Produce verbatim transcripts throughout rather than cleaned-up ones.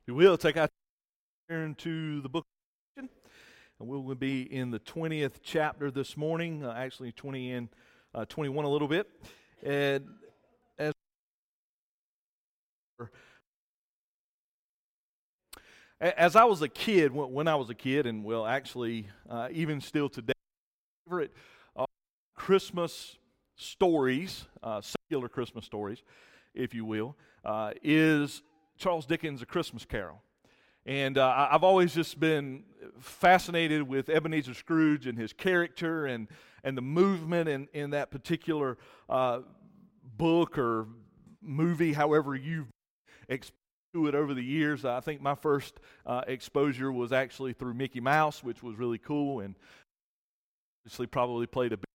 If you will, take out turn to the book of Revelation, and we'll be in the twentieth chapter this morning, uh, actually twenty and uh, twenty-one a little bit. And as as I was a kid, when I was a kid, and well, actually, uh, even still today, my favorite uh, Christmas stories, uh, secular Christmas stories, if you will, uh, is Charles Dickens' A Christmas Carol. And uh, I've always just been fascinated with Ebenezer Scrooge and his character and, and the movement in, in that particular uh, book or movie, however you've experienced it over the years. I think my first uh, exposure was actually through Mickey Mouse, which was really cool, and obviously probably played a big.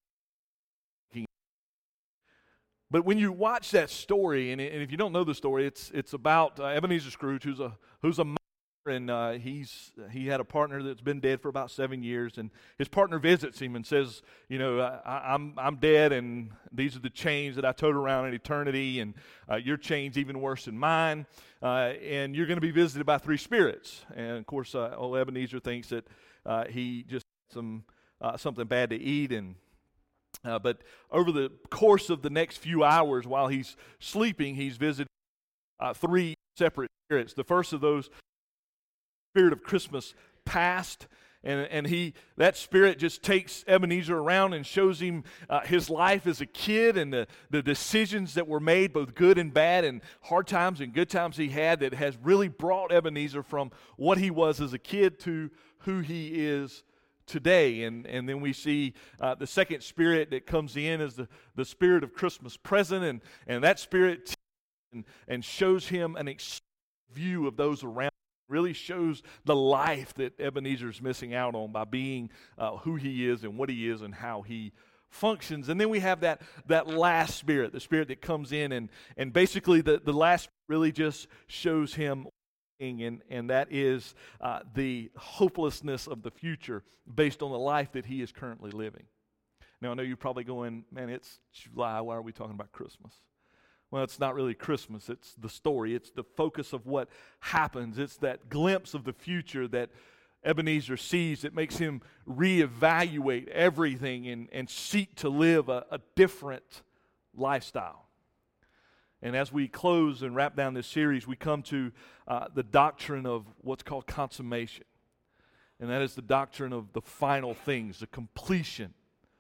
But when you watch that story, and, and if you don't know the story, it's it's about uh, Ebenezer Scrooge, who's a who's a miner, and uh, he's he had a partner that's been dead for about seven years, and his partner visits him and says, you know, I, I'm I'm dead, and these are the chains that I tote around in eternity, and uh, your chain's even worse than mine, uh, and you're going to be visited by three spirits. And of course, uh, old Ebenezer thinks that uh, he just had some uh, something bad to eat, and. Uh, but over the course of the next few hours while he's sleeping, he's visited uh, three separate spirits. The first of those, spirit of Christmas past, and and he that spirit just takes Ebenezer around and shows him uh, his life as a kid and the, the decisions that were made, both good and bad, and hard times and good times he had, that has really brought Ebenezer from what he was as a kid to who he is today. And and then we see uh, the second spirit that comes in as the, the spirit of Christmas present, and, and that spirit t- and, and shows him an ex- view of those around him, really shows the life that Ebenezer's missing out on by being uh, who he is and what he is and how he functions. And then we have that that last spirit, the spirit that comes in, and, and basically the, the last really just shows him And, and that is uh, the hopelessness of the future based on the life that he is currently living. Now, I know you're probably going, man, it's July, why are we talking about Christmas? Well, it's not really Christmas, it's the story, it's the focus of what happens, it's that glimpse of the future that Ebenezer sees that makes him reevaluate everything and, and seek to live a, a different lifestyle. And as we close and wrap down this series, we come to uh, the doctrine of what's called consummation. And that is the doctrine of the final things, the completion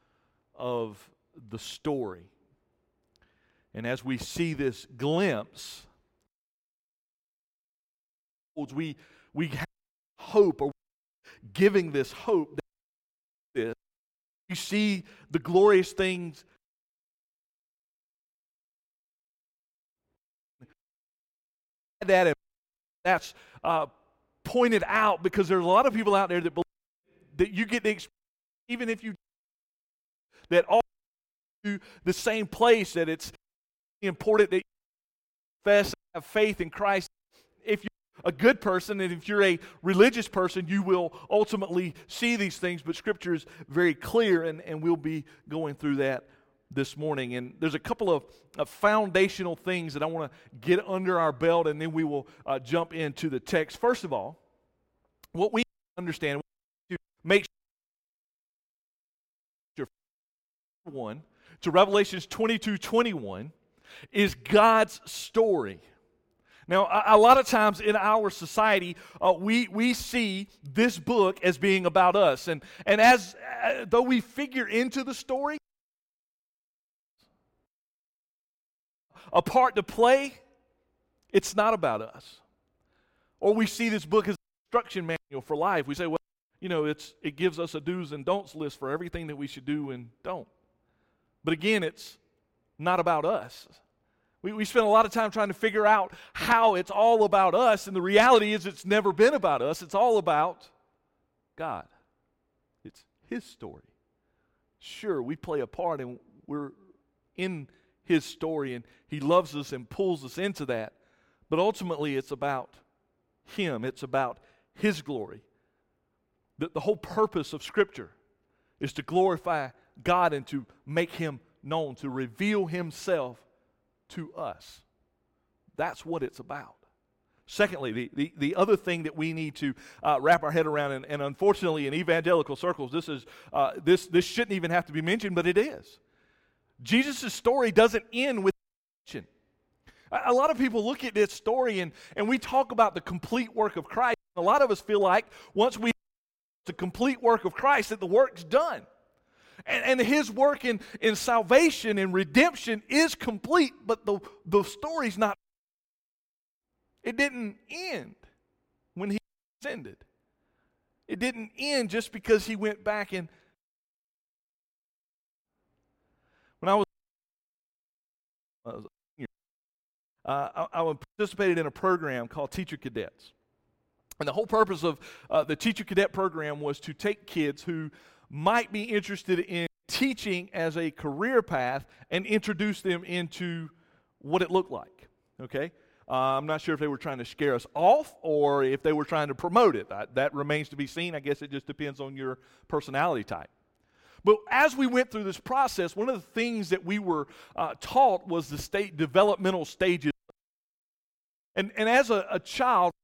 of the story. And as we see this glimpse, we, we have hope, or giving this hope. That we see the glorious things that that's uh, pointed out, because there's a lot of people out there that believe that you get the experience, even if you that all to the same place, that it's important that you confess and have faith in Christ. If you're a good person and if you're a religious person, you will ultimately see these things, but Scripture is very clear, and, and we'll be going through that this morning. And there's a couple of, of foundational things that I want to get under our belt, and then we will uh, jump into the text. First of all, what we understand to make sure one to Revelations twenty-two twenty-one is God's story. Now, a, a lot of times in our society, uh, we we see this book as being about us, and and as uh, though we figure into the story a part to play, it's not about us. Or we see this book as an instruction manual for life. We say, well, you know, it's it gives us a do's and don'ts list for everything that we should do and don't. But again, it's not about us. We, we spend a lot of time trying to figure out how it's all about us, and the reality is it's never been about us. It's all about God. It's His story. Sure, we play a part, and we're in His story, and He loves us and pulls us into that. But ultimately, it's about Him. It's about His glory. The, the whole purpose of Scripture is to glorify God and to make Him known, to reveal Himself to us. That's what it's about. Secondly, the, the, the other thing that we need to uh, wrap our head around, and, and unfortunately in evangelical circles, this is uh, this this shouldn't even have to be mentioned, but it is. Jesus' story doesn't end with redemption. A, a lot of people look at this story and, and we talk about the complete work of Christ. A lot of us feel like once we the complete work of Christ, that the work's done. And, and his work in, in salvation and redemption is complete, but the, the story's not. It didn't end when he ascended. It didn't end just because he went back and when I was, uh, I, I participated in a program called Teacher Cadets. And the whole purpose of uh, the Teacher Cadet program was to take kids who might be interested in teaching as a career path and introduce them into what it looked like, okay? Uh, I'm not sure if they were trying to scare us off or if they were trying to promote it. That, that remains to be seen. I guess it just depends on your personality type. But as we went through this process, one of the things that we were uh, taught was the state developmental stages. And, and as a, a child,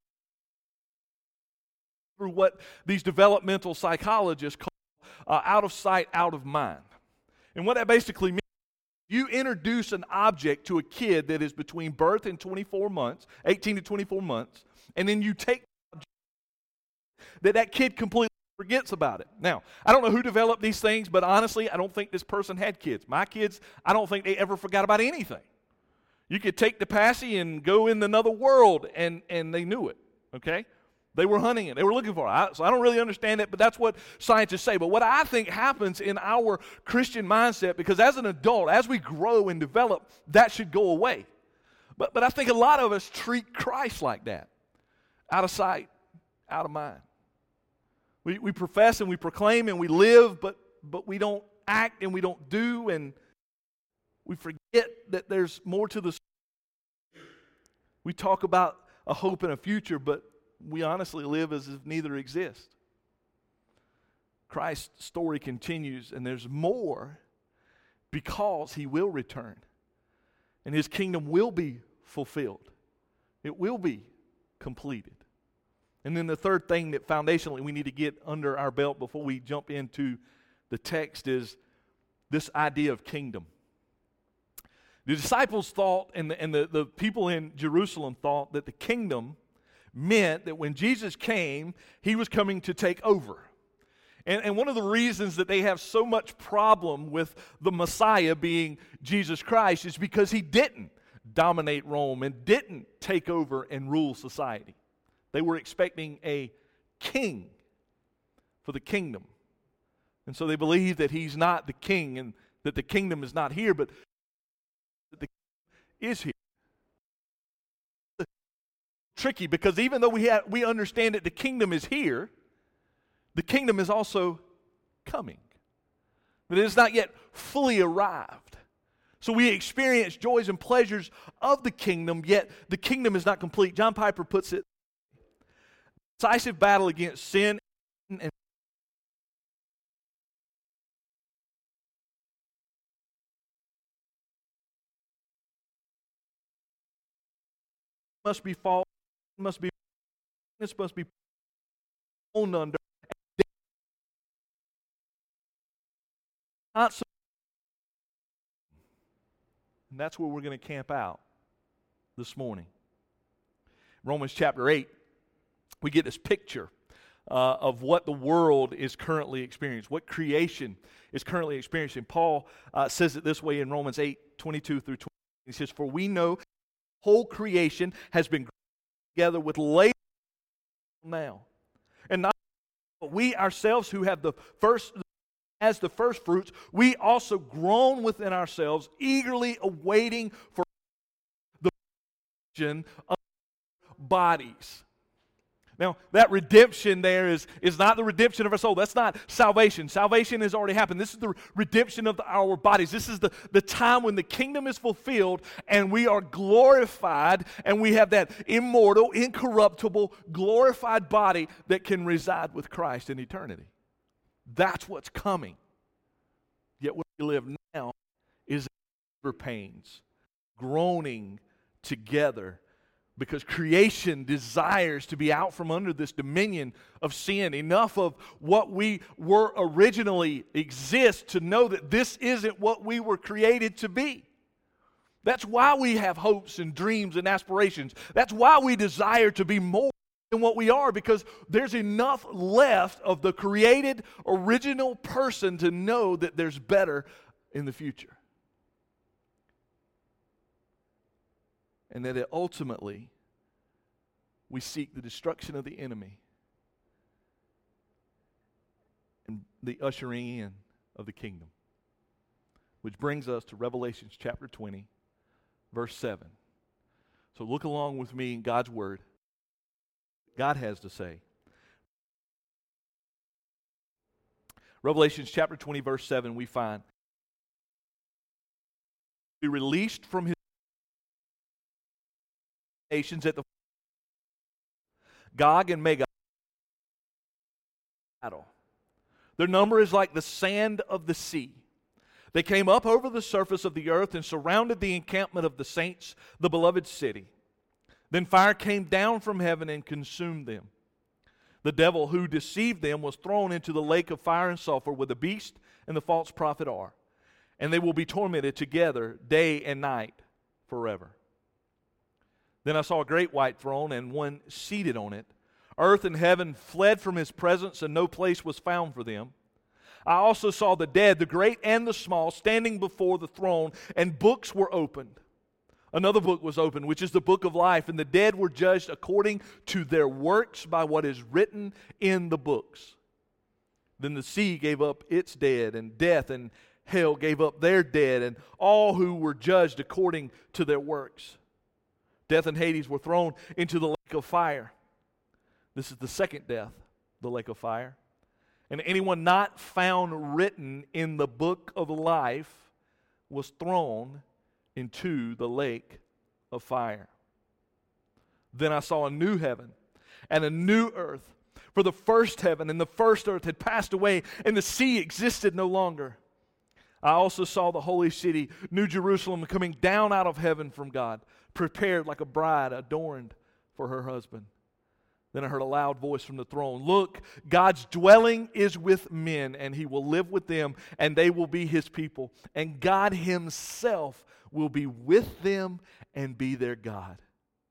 through what these developmental psychologists call uh, out of sight, out of mind. And what that basically means, you introduce an object to a kid that is between birth and twenty-four months, eighteen to twenty-four months, and then you take that that kid completely forgets about it. Now, I don't know who developed these things, but honestly, I don't think this person had kids. My kids, I don't think they ever forgot about anything. You could take the passy and go in another world, and, and they knew it, okay? They were hunting it. They were looking for it. So I don't really understand it, but that's what scientists say. But what I think happens in our Christian mindset, because as an adult, as we grow and develop, that should go away. But, but I think a lot of us treat Christ like that. Out of sight, out of mind. We, we profess and we proclaim and we live, but, but we don't act and we don't do, and we forget that there's more to the story. We talk about a hope and a future, but we honestly live as if neither exist. Christ's story continues, and there's more because he will return, and his kingdom will be fulfilled. It will be completed. And then the third thing that foundationally we need to get under our belt before we jump into the text is this idea of kingdom. The disciples thought, and the, and the, the people in Jerusalem thought, that the kingdom meant that when Jesus came, he was coming to take over. And, and one of the reasons that they have so much problem with the Messiah being Jesus Christ is because he didn't dominate Rome and didn't take over and rule society. They were expecting a king for the kingdom. And so they believe that he's not the king and that the kingdom is not here, but that the kingdom is here. Tricky, because even though we have, we understand that the kingdom is here, the kingdom is also coming. That it is not yet fully arrived. So we experience joys and pleasures of the kingdom, yet the kingdom is not complete. John Piper puts it, decisive battle against sin and must be fought, must be this must be owned under. Not so, and that's where we're going to camp out this morning. Romans chapter eight, we get this picture uh, of what the world is currently experiencing, what creation is currently experiencing. Paul uh, says it this way in Romans eight, twenty-two through twenty. He says, "For we know whole creation has been together with labor now, and not but we ourselves who have the first as the first fruits, we also groan within ourselves, eagerly awaiting for the redemption of bodies." Now, that redemption there is, is not the redemption of our soul. That's not salvation. Salvation has already happened. This is the redemption of the, our bodies. This is the, the time when the kingdom is fulfilled and we are glorified and we have that immortal, incorruptible, glorified body that can reside with Christ in eternity. That's what's coming. Yet where we live now is labor pains, groaning together Because creation desires to be out from under this dominion of sin. Enough of what we were originally exist to know that this isn't what we were created to be. That's why we have hopes and dreams and aspirations. That's why we desire to be more than what we are, because there's enough left of the created original person to know that there's better in the future. And that it ultimately, we seek the destruction of the enemy and the ushering in of the kingdom. Which brings us to Revelation chapter twenty, verse seven. So look along with me in God's word. God has to say. Revelation chapter twenty, verse seven, we find, be released from his nations at the Gog and Magog battle. Their number is like the sand of the sea. They came up over the surface of the earth and surrounded the encampment of the saints, the beloved city. Then fire came down from heaven and consumed them. The devil who deceived them was thrown into the lake of fire and sulfur where the beast and the false prophet are. And they will be tormented together day and night forever. Then I saw a great white throne and one seated on it. Earth and heaven fled from his presence, and no place was found for them. I also saw the dead, the great and the small, standing before the throne, and books were opened. Another book was opened, which is the book of life, and the dead were judged according to their works by what is written in the books. Then the sea gave up its dead, and death and hell gave up their dead, and all who were judged according to their works. Death and Hades were thrown into the lake of fire. This is the second death, the lake of fire. And anyone not found written in the book of life was thrown into the lake of fire. Then I saw a new heaven and a new earth. For the first heaven and the first earth had passed away, and the sea existed no longer. I also saw the holy city, New Jerusalem, coming down out of heaven from God, prepared like a bride adorned for her husband. Then I heard a loud voice from the throne. Look, God's dwelling is with men, and he will live with them, and they will be his people. And God himself will be with them and be their God.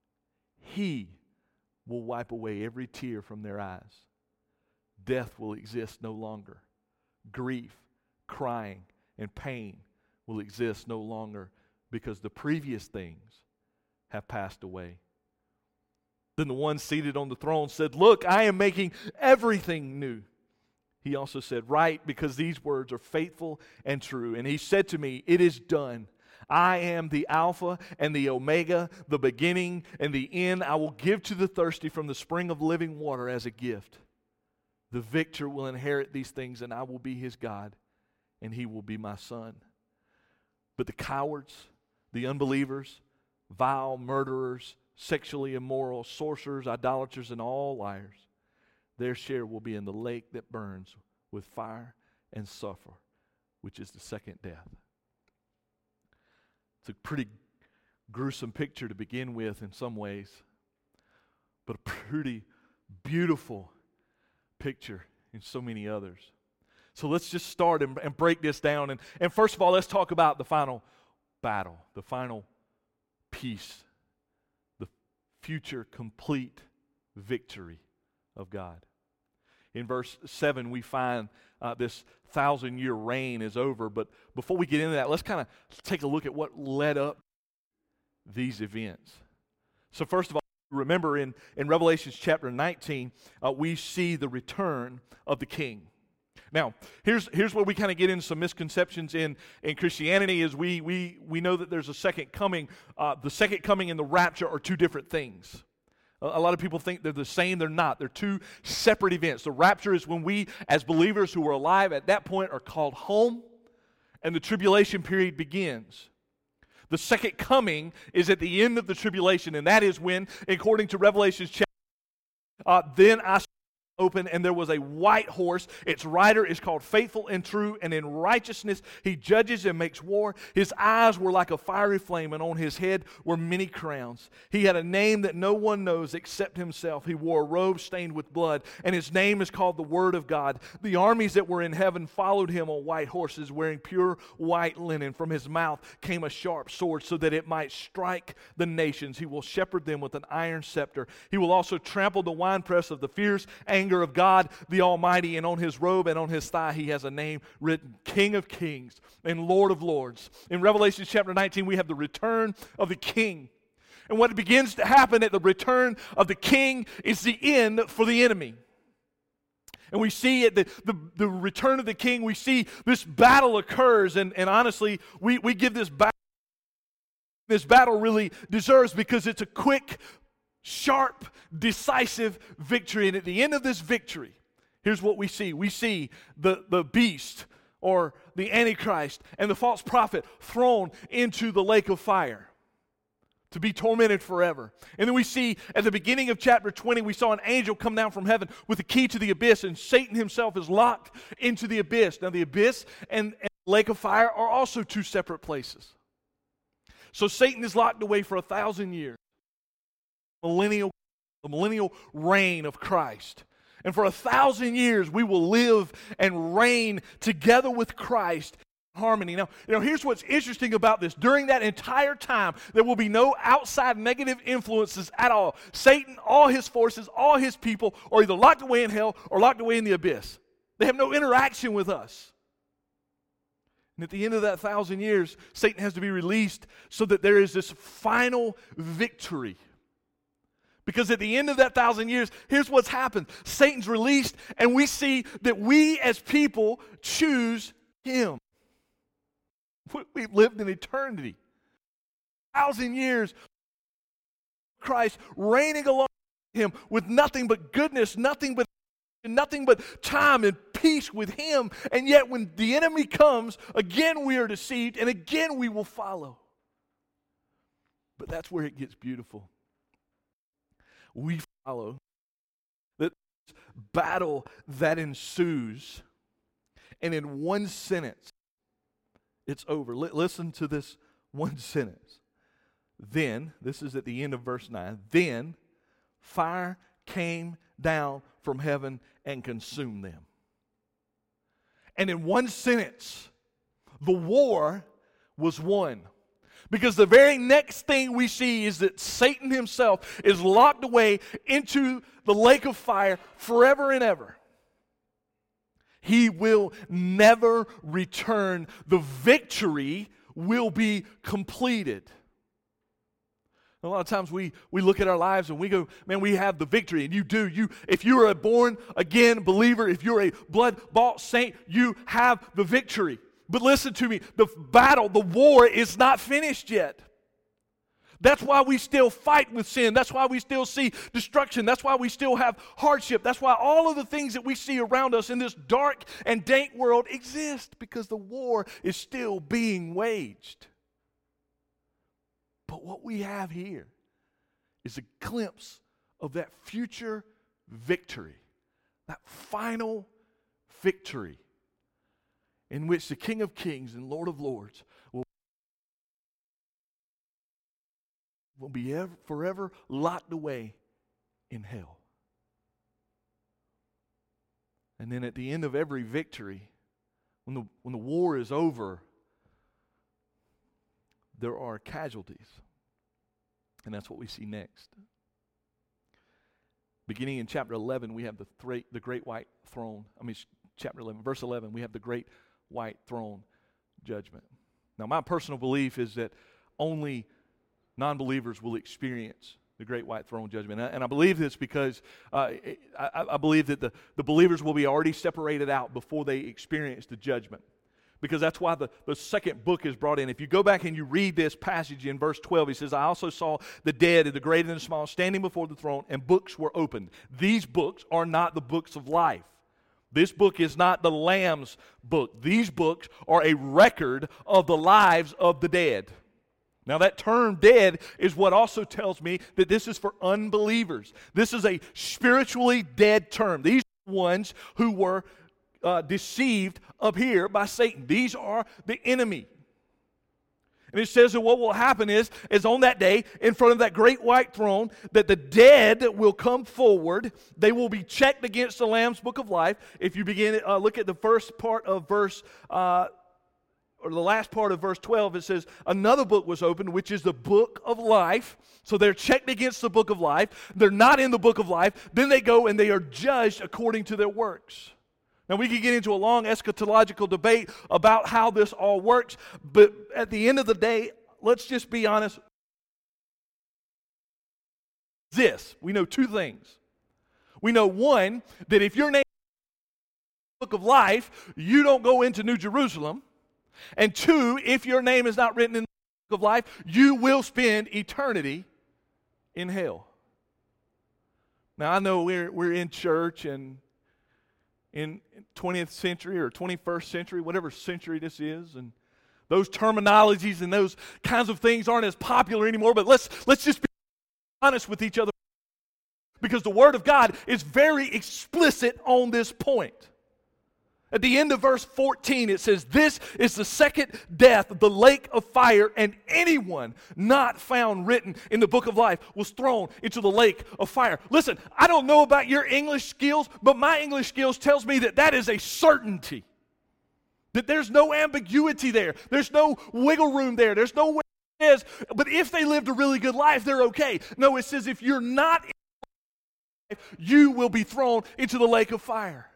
He will wipe away every tear from their eyes. Death will exist no longer. Grief, crying, and pain will exist no longer, because the previous things have passed away. Then the one seated on the throne said, Look, I am making everything new. He also said, Write, because these words are faithful and true. And he said to me, It is done. I am the Alpha and the Omega, the beginning and the end. I will give to the thirsty from the spring of living water as a gift. The victor will inherit these things, and I will be his God, and he will be my son. But the cowards, the unbelievers, vile murderers, sexually immoral, sorcerers, idolaters, and all liars, their share will be in the lake that burns with fire and sulfur, which is the second death. It's a pretty gruesome picture to begin with in some ways, but a pretty beautiful picture in so many others. So let's just start and, and break this down. And, and first of all, let's talk about the final battle, the final peace, the future complete victory of God. In verse seven, we find uh, this thousand-year reign is over. But before we get into that, let's kind of take a look at what led up these events. So first of all, remember in, in Revelation chapter nineteen, uh, we see the return of the king. Now, here's here's where we kind of get into some misconceptions in, in Christianity is we we we know that there's a second coming. Uh, the second coming and the rapture are two different things. A, a lot of people think they're the same. They're not. They're two separate events. The rapture is when we, as believers who are alive at that point, are called home, and the tribulation period begins. The second coming is at the end of the tribulation, and that is when, according to Revelation chapter, uh, then I open, and there was a white horse. Its rider is called Faithful and True, and in righteousness he judges and makes war. His eyes were like a fiery flame, and on his head were many crowns. He had a name that no one knows except himself. He wore a robe stained with blood, and his name is called the Word of God. The armies that were in heaven followed him on white horses, wearing pure white linen. From his mouth came a sharp sword, so that it might strike the nations. He will shepherd them with an iron scepter. He will also trample the winepress of the fierce anger of God the Almighty, and on his robe and on his thigh he has a name written, King of Kings and Lord of Lords. In Revelation chapter nineteen, we have the return of the King. And what begins to happen at the return of the King is the end for the enemy. And we see at the, the, the return of the King, we see this battle occurs, and, and honestly, we, we give this battle, this battle really deserves, because it's a quick, sharp, decisive victory. And at the end of this victory, here's what we see. We see the, the beast, or the Antichrist, and the false prophet thrown into the lake of fire to be tormented forever. And then we see at the beginning of chapter twenty, we saw an angel come down from heaven with the key to the abyss, and Satan himself is locked into the abyss. Now the abyss and, and the lake of fire are also two separate places. So Satan is locked away for a thousand years. Millennial, the millennial reign of Christ. And for a thousand years, we will live and reign together with Christ in harmony. Now, you know, here's what's interesting about this. During that entire time, there will be no outside negative influences at all. Satan, all his forces, all his people are either locked away in hell or locked away in the abyss. They have no interaction with us. And at the end of that thousand years, Satan has to be released so that there is this final victory. Because at the end of that thousand years, here's what's happened. Satan's released, and we see that we as people choose him. We've lived in eternity. Thousand years, Christ reigning along with him with nothing but goodness, nothing but nothing but time and peace with him. And yet when the enemy comes, again we are deceived, and again we will follow. But that's where it gets beautiful. We follow that battle that ensues, and in one sentence, it's over. L- listen to this one sentence. Then, this is at the end of verse nine, then fire came down from heaven and consumed them. And in one sentence, the war was won. Because the very next thing we see is that Satan himself is locked away into the lake of fire forever and ever. He will never return. The victory will be completed. A lot of times we, we look at our lives and we go, man, we have the victory. And you do. You, if you are a born-again believer, if you're a blood-bought saint, you have the victory. But listen to me, the battle, the war is not finished yet. That's why we still fight with sin. That's why we still see destruction. That's why we still have hardship. That's why all of the things that we see around us in this dark and dank world exist, because the war is still being waged. But what we have here is a glimpse of that future victory, that final victory, in which the King of Kings and Lord of Lords will, will be ever, forever locked away in hell. And then at the end of every victory, when the, when the war is over, there are casualties. And that's what we see next. Beginning in chapter eleven, we have the, thra- the great white throne. I mean, chapter eleven, verse eleven, we have the great white throne judgment. Now, my personal belief is that only non-believers will experience the great white throne judgment. And I, and I believe this because uh, I, I believe that the, the believers will be already separated out before they experience the judgment. Because that's why the, the second book is brought in. If you go back and you read this passage in verse twelve, he says, I also saw the dead, the great and the small, standing before the throne, and books were opened. These books are not the books of life. This book is not the Lamb's book. These books are a record of the lives of the dead. Now, that term dead is what also tells me that this is for unbelievers. This is a spiritually dead term. These ones who were uh, deceived up here by Satan. These are the enemy. And it says that what will happen is, is on that day, in front of that great white throne, that the dead will come forward. They will be checked against the Lamb's book of life. If you begin, uh, look at the first part of verse, uh, or the last part of verse twelve, it says, another book was opened, which is the book of life. So they're checked against the book of life. They're not in the book of life. Then they go and they are judged according to their works. Now, we could get into a long eschatological debate about how this all works, but at the end of the day, let's just be honest. This, we know two things. We know, one, that if your name is in the book of life, you don't go into New Jerusalem. And two, if your name is not written in the book of life, you will spend eternity in hell. Now, I know we're, we're in church and in twentieth century or twenty-first century, whatever century this is, and those terminologies and those kinds of things aren't as popular anymore, but let's let's just be honest with each other, because the Word of God is very explicit on this point. At the end of verse fourteen, it says, this is the second death, the lake of fire, and anyone not found written in the book of life was thrown into the lake of fire. Listen, I don't know about your English skills, but my English skills tells me that that is a certainty. That there's no ambiguity there. There's no wiggle room there. There's no way it is. But if they lived a really good life, they're okay. No, it says if you're not in life, you will be thrown into the lake of fire.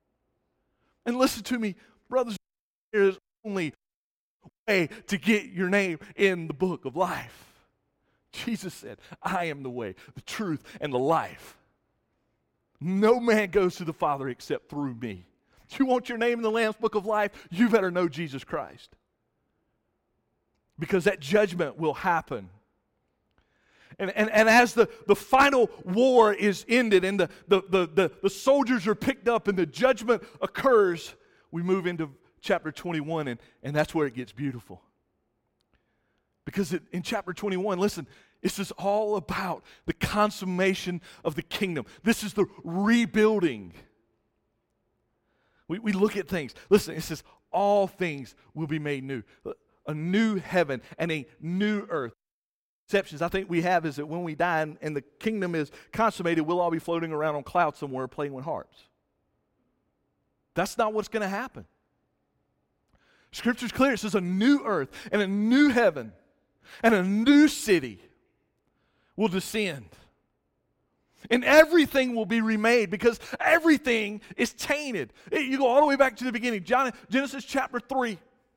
And listen to me, brothers, there is only a way to get your name in the book of life. Jesus said, I am the way, the truth, and the life. No man goes to the Father except through me. You want your name in the Lamb's book of life, you better know Jesus Christ. Because that judgment will happen. And, and, and as the, the final war is ended and the, the, the, the, the soldiers are picked up and the judgment occurs, we move into chapter twenty-one, and, and that's where it gets beautiful. Because it, in chapter twenty-one, listen, this is all about the consummation of the kingdom. This is the rebuilding. We, we look at things. Listen, it says all things will be made new. A new heaven and a new earth. Exceptions I think we have is that when we die and, and the kingdom is consummated, we'll all be floating around on clouds somewhere playing with harps. That's not what's going to happen. Scripture's clear. It says a new earth and a new heaven and a new city will descend. And everything will be remade because everything is tainted. You go all the way back to the beginning. John, Genesis chapter three.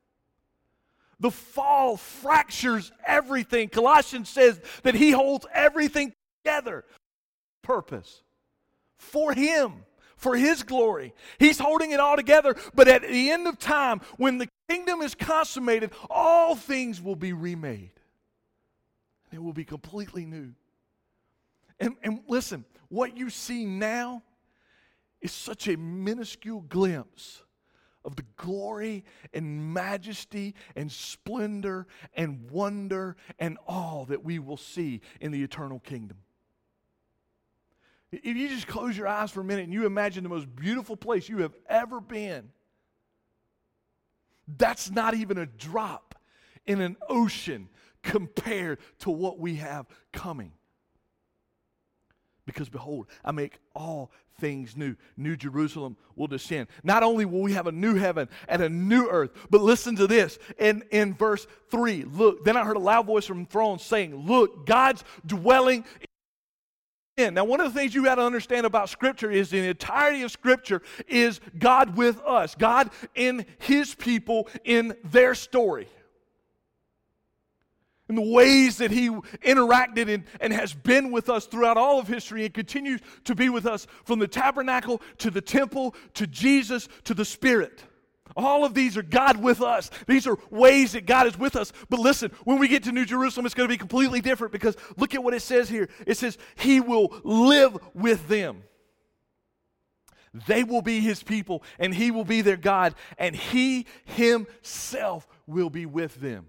The fall fractures everything. Colossians says that he holds everything together. Purpose. For him. For his glory. He's holding it all together. But at the end of time, when the kingdom is consummated, all things will be remade. It will be completely new. And, and listen, what you see now is such a minuscule glimpse of the glory and majesty and splendor and wonder and awe that we will see in the eternal kingdom. If you just close your eyes for a minute and you imagine the most beautiful place you have ever been, that's not even a drop in an ocean compared to what we have coming. Because behold, I make all things new. New Jerusalem will descend. Not only will we have a new heaven and a new earth, but listen to this. In, in verse three, look, then I heard a loud voice from the throne saying, look, God's dwelling in. Now, one of the things you got to understand about Scripture is the entirety of Scripture is God with us. God in His people in their story. And the ways that He interacted and, and has been with us throughout all of history and continues to be with us from the tabernacle to the temple to Jesus to the Spirit. All of these are God with us. These are ways that God is with us. But listen, when we get to New Jerusalem, it's going to be completely different because look at what it says here. It says, He will live with them. They will be His people and He will be their God and He Himself will be with them.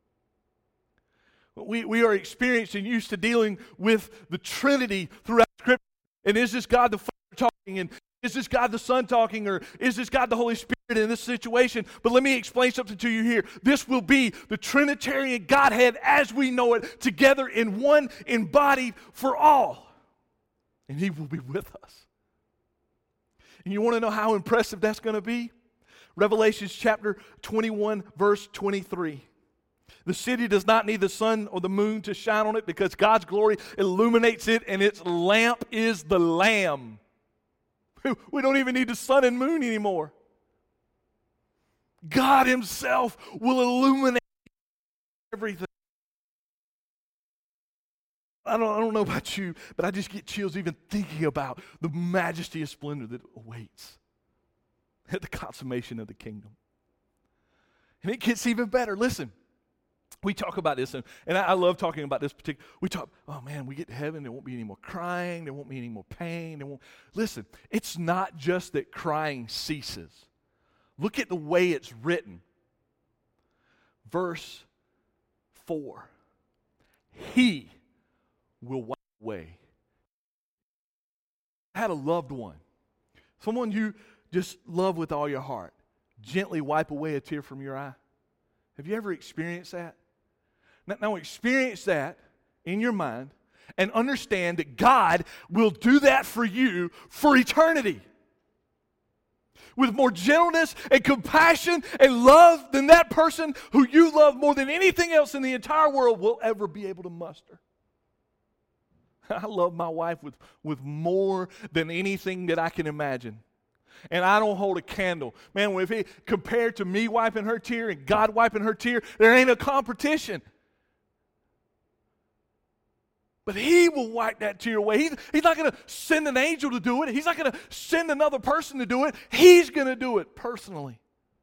We, we are experienced and used to dealing with the Trinity throughout Scripture. And is this God the Father talking? And is this God the Son talking, or is this God the Holy Spirit in this situation? But let me explain something to you here. This will be the Trinitarian Godhead as we know it, together in one embodied for all. And He will be with us. And you want to know how impressive that's going to be? Revelation chapter twenty-one, verse twenty-three. The city does not need the sun or the moon to shine on it because God's glory illuminates it, and its lamp is the Lamb. We don't even need the sun and moon anymore. God Himself will illuminate everything. I don't, I don't know about you, but I just get chills even thinking about the majesty and splendor that awaits at the consummation of the kingdom. And it gets even better. Listen, we talk about this, and, and I, I love talking about this particular. We talk, oh man, we get to heaven, there won't be any more crying, there won't be any more pain. There won't, listen, it's not just that crying ceases. Look at the way it's written. Verse four. He will wipe away. I had a loved one, someone you just love with all your heart, gently wipe away a tear from your eye. Have you ever experienced that? Now, now experience that in your mind and understand that God will do that for you for eternity. With more gentleness and compassion and love than that person who you love more than anything else in the entire world will ever be able to muster. I love my wife with, with more than anything that I can imagine. And I don't hold a candle. Man, if it compared to me wiping her tear and God wiping her tear, there ain't a competition. But He will wipe that tear away. He's, he's not going to send an angel to do it. He's not going to send another person to do it. He's going to do it personally.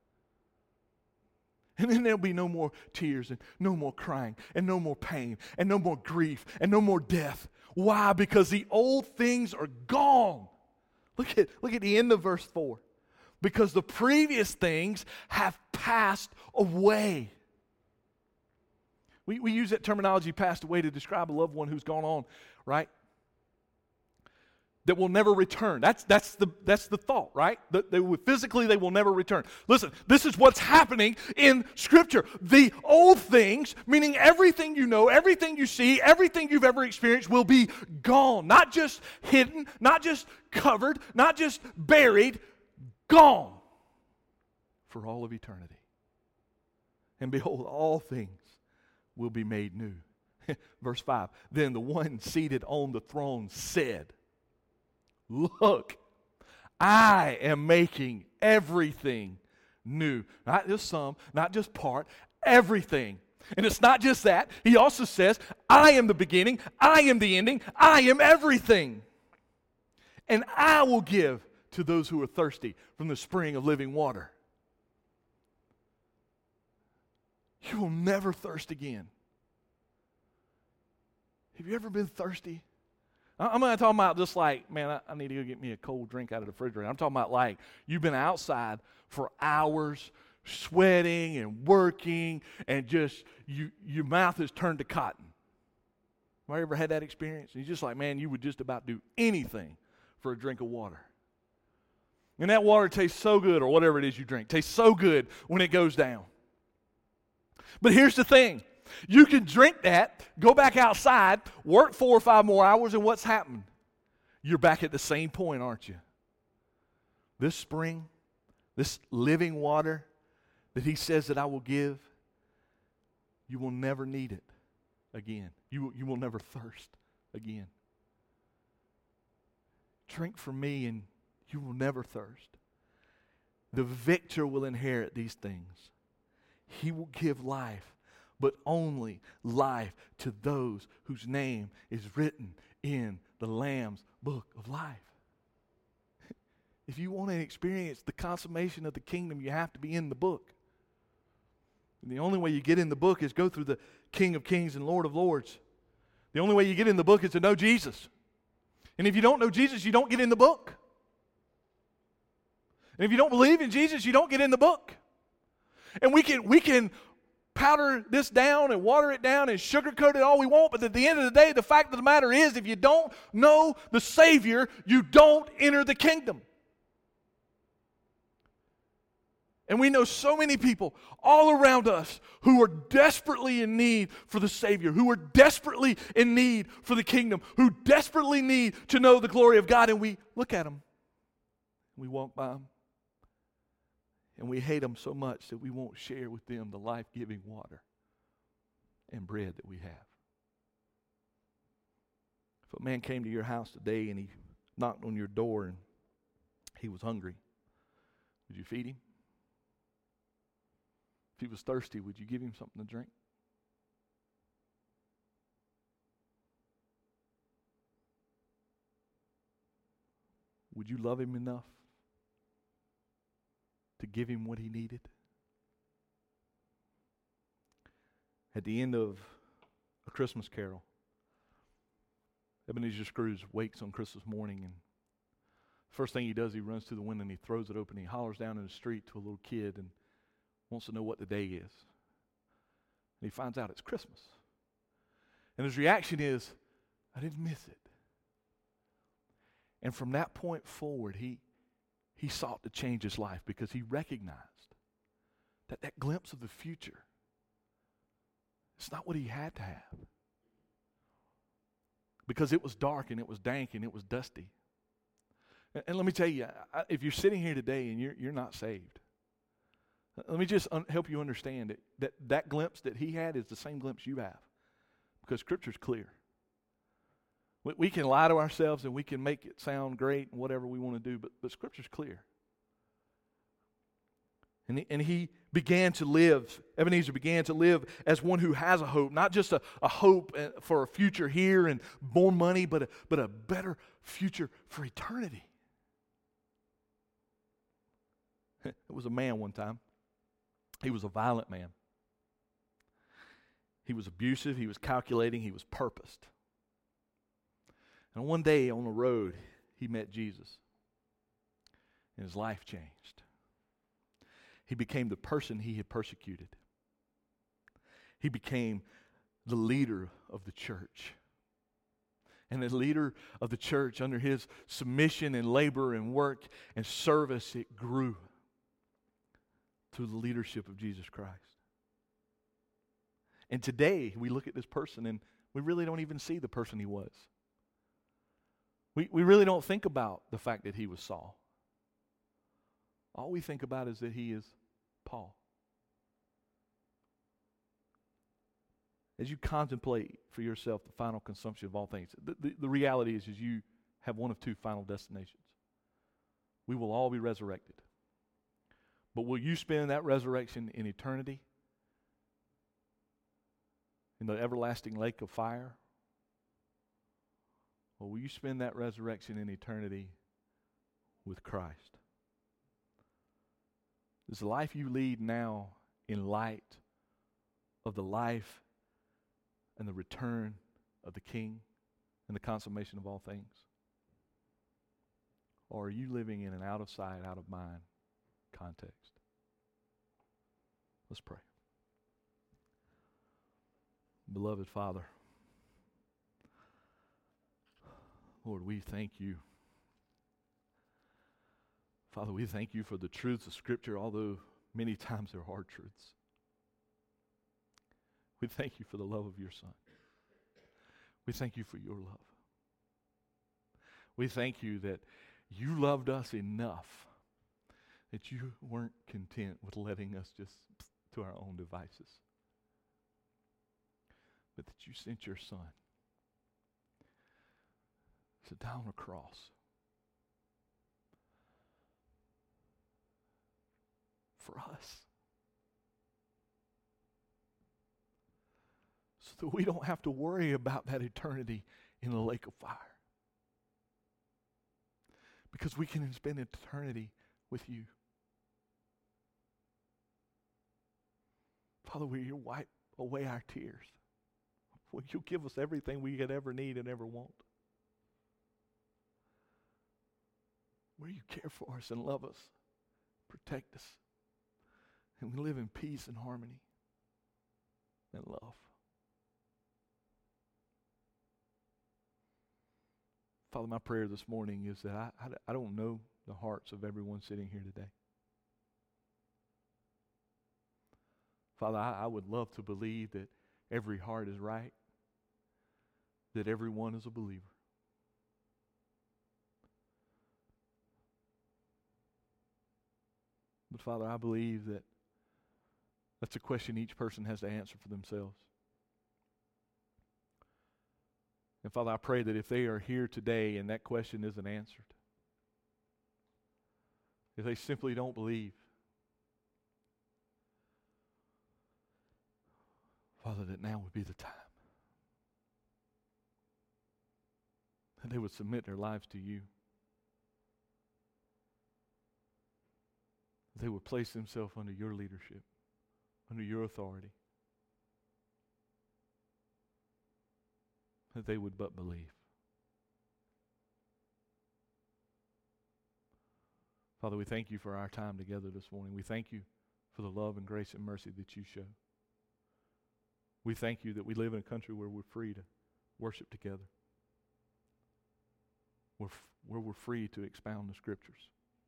And then there'll be no more tears and no more crying and no more pain and no more grief and no more death. Why? Because the old things are gone. Look at, look at the end of verse four. Because the previous things have passed away. We, we use that terminology, passed away, to describe a loved one who's gone on, right? That will never return. That's, that's, the, that's the thought, right? That they will, physically, they will never return. Listen, this is what's happening in Scripture. The old things, meaning everything you know, everything you see, everything you've ever experienced will be gone. Not just hidden, not just covered, not just buried, gone for all of eternity. And behold, all things will be made new. Verse five, then the one seated on the throne said, look, I am making everything new. Not just some, not just part, everything. And it's not just that. He also says, I am the beginning, I am the ending, I am everything. And I will give to those who are thirsty from the spring of living water. You will never thirst again. Have you ever been thirsty? I'm not talking about just like, man, I, I need to go get me a cold drink out of the refrigerator. I'm talking about like you've been outside for hours, sweating and working, and just you, your mouth is turned to cotton. Have you ever had that experience? And you're just like, man, you would just about do anything for a drink of water. And that water tastes so good, or whatever it is you drink, tastes so good when it goes down. But here's the thing. You can drink that, go back outside, work four or five more hours, and what's happened? You're back at the same point, aren't you? This spring, this living water that He says that I will give, you will never need it again. You, you will never thirst again. Drink from me and you will never thirst. The victor will inherit these things. He will give life, but only life to those whose name is written in the Lamb's book of life. If you want to experience the consummation of the kingdom, you have to be in the book. And the only way you get in the book is go through the King of Kings and Lord of Lords. The only way you get in the book is to know Jesus. And if you don't know Jesus, you don't get in the book. And if you don't believe in Jesus, you don't get in the book. And we can we can powder this down and water it down and sugarcoat it all we want, but at the end of the day, the fact of the matter is, if you don't know the Savior, you don't enter the kingdom. And we know so many people all around us who are desperately in need for the Savior, who are desperately in need for the kingdom, who desperately need to know the glory of God. And we look at them, we walk by them, and we hate them so much that we won't share with them the life-giving water and bread that we have. If a man came to your house today and he knocked on your door and he was hungry, would you feed him? If he was thirsty, would you give him something to drink? Would you love him enough to give him what he needed? At the end of A Christmas Carol, Ebenezer Scrooge wakes on Christmas morning, and first thing he does, he runs to the window and he throws it open. He hollers down in the street to a little kid and wants to know what the day is. And he finds out it's Christmas. And his reaction is, I didn't miss it. And from that point forward, he, he sought to change his life because he recognized that that glimpse of the future, it's not what he had to have. Because it was dark and it was dank and it was dusty. And, and let me tell you, I, if you're sitting here today and you're, you're not saved, let me just un- help you understand it, that that glimpse that he had is the same glimpse you have. Because Scripture's clear. We, we can lie to ourselves and we can make it sound great and whatever we want to do, but, but Scripture's clear. And he, and he began to live, Ebenezer began to live as one who has a hope, not just a, a hope for a future here and more money, but a, but a better future for eternity. It was a man one time. He was a violent man. He was abusive, he was calculating, he was purposed. And one day on the road, he met Jesus. And his life changed. He became the person he had persecuted. He became the leader of the church. And the leader of the church, under his submission and labor and work and service, it grew through the leadership of Jesus Christ. And today, we look at this person and we really don't even see the person he was. We, we really don't think about the fact that he was Saul. All we think about is that he is Paul. As you contemplate for yourself the final consumption of all things, the, the, the reality is, is you have one of two final destinations. We will all be resurrected. But will you spend that resurrection in eternity? In the everlasting lake of fire? Or will you spend that resurrection in eternity with Christ? Is the life you lead now in light of the life and the return of the King and the consummation of all things? Or are you living in an out of sight, out of mind context? Let's pray. Beloved Father, Lord, we thank you. Father, we thank you for the truths of Scripture, although many times they're hard truths. We thank you for the love of your Son. We thank you for your love. We thank you that you loved us enough that you weren't content with letting us just to our own devices, but that you sent your Son to die on a cross for us, so that we don't have to worry about that eternity in the lake of fire, because we can spend eternity with you. Father, will you wipe away our tears? Will you give us everything we could ever need and ever want? Will you care for us and love us, protect us, and we live in peace and harmony and love? Father, my prayer this morning is that I, I, I don't know the hearts of everyone sitting here today. Father, I, I would love to believe that every heart is right, that everyone is a believer. But Father, I believe that that's a question each person has to answer for themselves. And Father, I pray that if they are here today and that question isn't answered, if they simply don't believe, Father, that now would be the time that they would submit their lives to you. They would place themselves under your leadership, under your authority. That they would but believe. Father, we thank you for our time together this morning. We thank you for the love and grace and mercy that you show. We thank you that we live in a country where we're free to worship together. Where, where we're free to expound the Scriptures.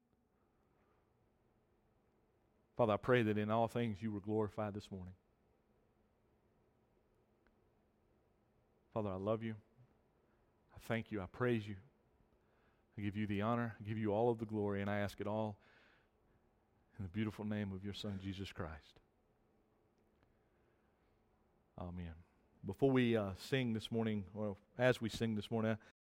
Father, I pray that in all things you were glorified this morning. Father, I love you. I thank you. I praise you. I give you the honor. I give you all of the glory, and I ask it all in the beautiful name of your Son, Jesus Christ. Amen. Before we uh, sing this morning, or as we sing this morning,